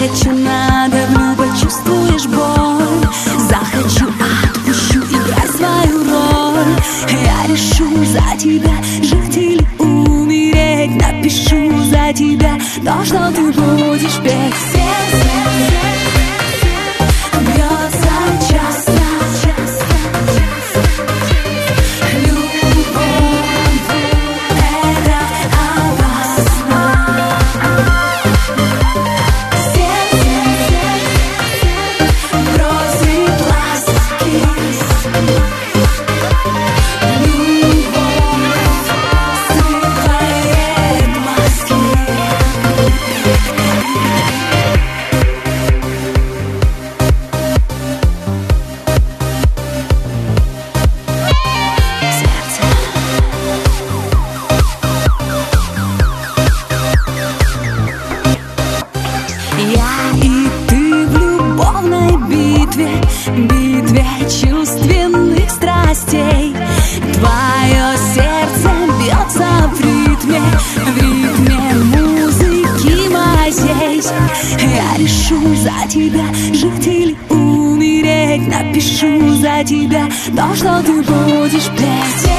Захочу, надавлю, почувствуешь боль. Захочу, отпущу, играй свою роль. Я решу за тебя, жить или умереть. Напишу за тебя то, что ты будешь петь. Я и ты в любовной битве чувственных страстей. Твое сердце бьется в ритме музыки моей. Я решу за тебя, жить или умереть. Напишу за тебя то, что ты будешь петь.